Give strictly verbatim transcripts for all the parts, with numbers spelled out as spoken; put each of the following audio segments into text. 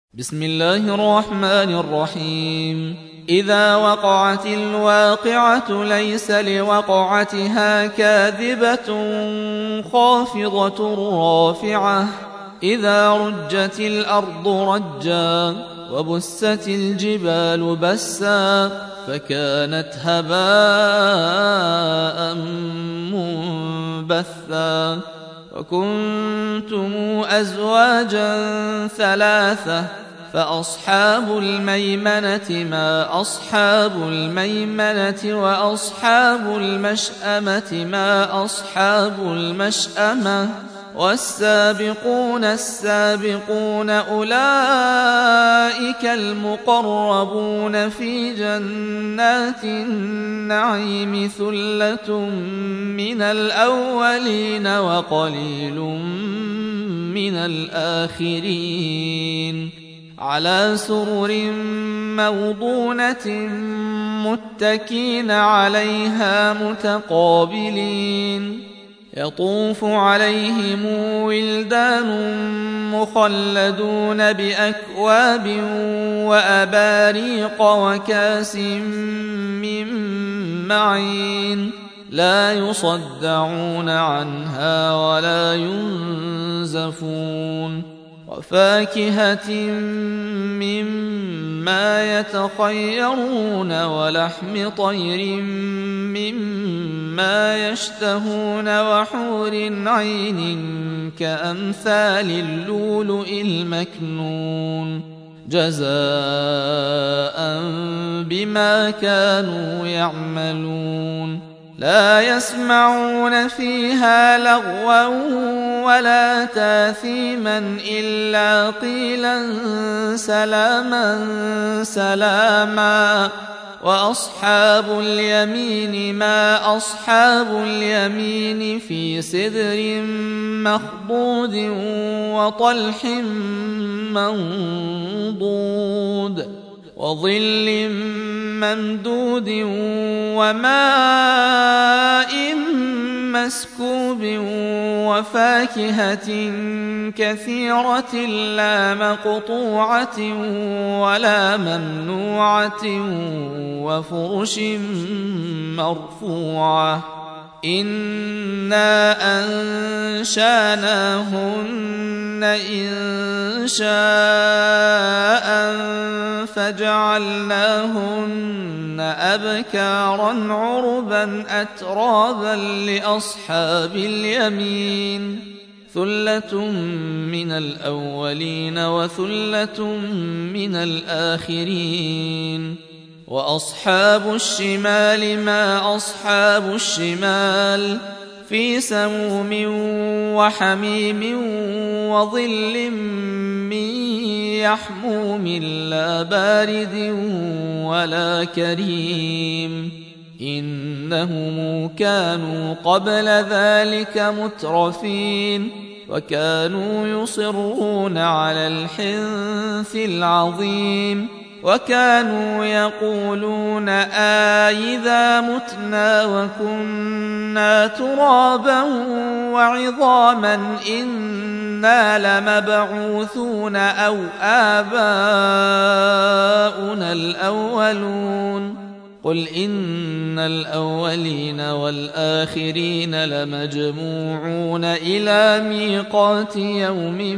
بسم الله الرحمن الرحيم. إذا وقعت الواقعة ليس لوقعتها كاذبة خافضة رافعة إذا رجت الأرض رجا وبست الجبال بسا فكانت هباء منبثا وكنتم أزواجا ثلاثة فأصحاب الميمنة ما أصحاب الميمنة وأصحاب المشأمة ما أصحاب المشأمة والسابقون السابقون أولئك المقربون في جنات النعيم ثلة من الأولين وقليل من الآخرين على سرر موضونة متكين عليها متقابلين يطوف عليهم ولدان مخلدون بأكواب وأباريق وكاس من معين لا يصدعون عنها ولا ينزفون وفاكهة مما يتخيرون ولحم طير مما يشتهون وحور عين كأمثال اللؤلؤ المكنون جزاء بما كانوا يعملون لا يسمعون فيها لغوا ولا تاثيما إلا قيلا سلاما سلاما وأصحاب اليمين ما أصحاب اليمين في سدر مخضود وطلح منضود وظل ممدود وماء مسكوب وفاكهة كثيرة لا مقطوعة ولا ممنوعة وفرش مرفوعة إنا أنشاناهن إنشاء فجعلناهن أبكارا عربا أترابا لأصحاب اليمين ثلة من الأولين وثلة من الآخرين وأصحاب الشمال ما أصحاب الشمال في سموم وحميم وظل من يحموم لا بارد ولا كريم إنهم كانوا قبل ذلك مترفين وكانوا يصرون على الحنث العظيم وكانوا يقولون آئذا متنا وكنا ترابا وعظاما إنا لمبعوثون أو آباؤنا الأولون قل إن الأولين والآخرين لمجموعون إلى ميقات يوم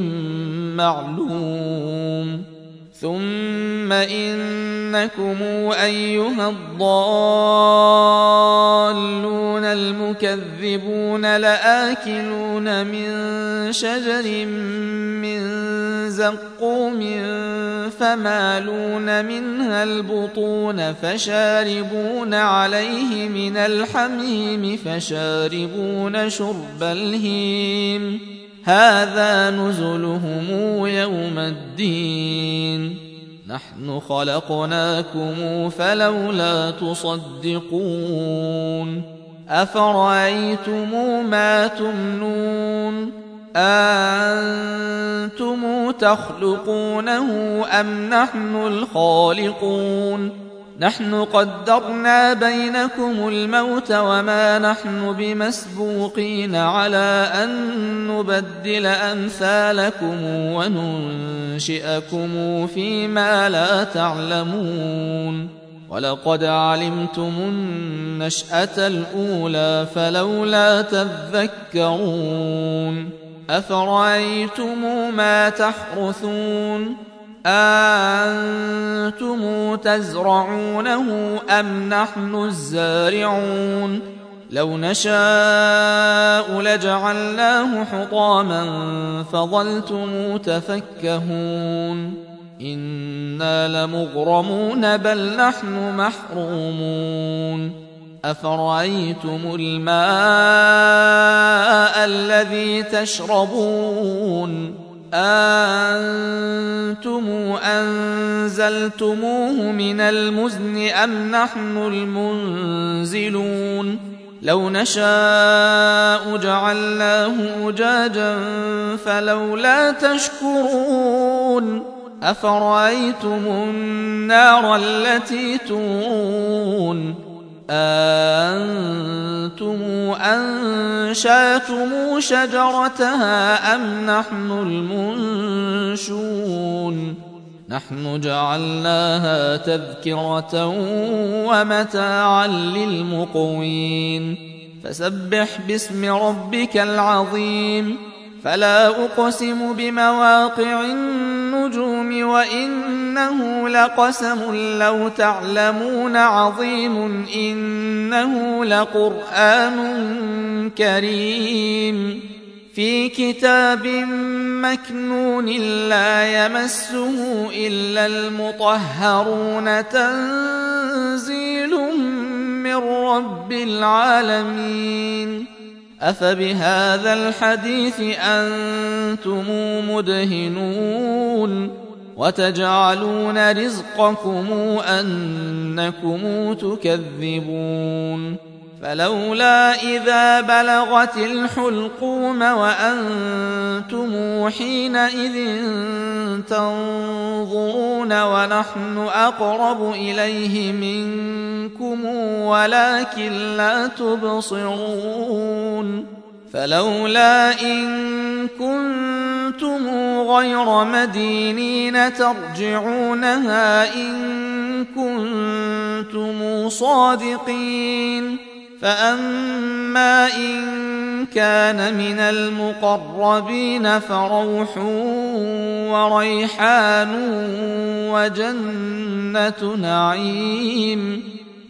معلوم ثم إنكم أيها الضالون المكذبون لآكلون من شجر من زقوم فمالون منها البطون فشاربون عليه من الحميم فشاربون شرب الهيم هذا نزلهم يوم الدين نحن خلقناكم فلولا تصدقون أفرأيتم ما تمنون أأنتم تخلقونه أم نحن الخالقون نحن قدرنا بينكم الموت وما نحن بمسبوقين على أن نبدل أمثالكم وننشئكم فيما لا تعلمون ولقد علمتم النشأة الأولى فلولا تذكرون أفرأيتم ما تحرثون أأنتم تزرعونه أم نحن الزارعون لو نشاء لجعلناه حطاما فظلتم تفكهون إنا لمغرمون بل نحن محرومون أفرأيتم الماء الذي تشربون أأنتم أنزلتموه من المزن أم نحن المنزلون لو نشاء جعلناه أجاجا فلولا تشكرون أفرأيتم النار التي تورون أأنتم أنشأتم شجرتها أم نحن المنشون نحن جعلناها تذكرة ومتاعا للمقوين فسبح باسم ربك العظيم فلا أقسم بمواقع النجوم وإنه لقسم لو تعلمون عظيم إنه لقرآن كريم في كتاب مكنون لا يمسه إلا المطهرون تنزيل من رب العالمين أفبهذا الحديث أنتم مدهنون وتجعلون رزقكم أنكم تكذبون فلولا إذا بلغت الحلقوم وأنتم حينئذ تنظرون ونحن أقرب إليه منكم ولكن لا تبصرون فلولا إن كنتم غير مدينين ترجعونها إن كنتم صادقين فأما إن كان من المقربين فروح وريحان وجنة نعيم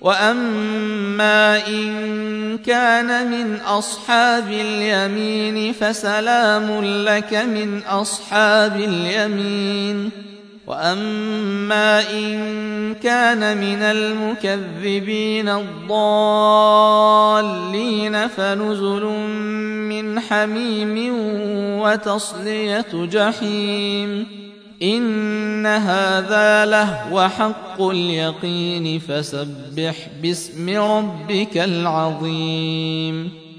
وأما إن كان من أصحاب اليمين فسلام لك من أصحاب اليمين وأما إن كان من المكذبين الضالين فنزل من حميم وتصلية جحيم إن هذا لهو حق اليقين فسبح باسم ربك العظيم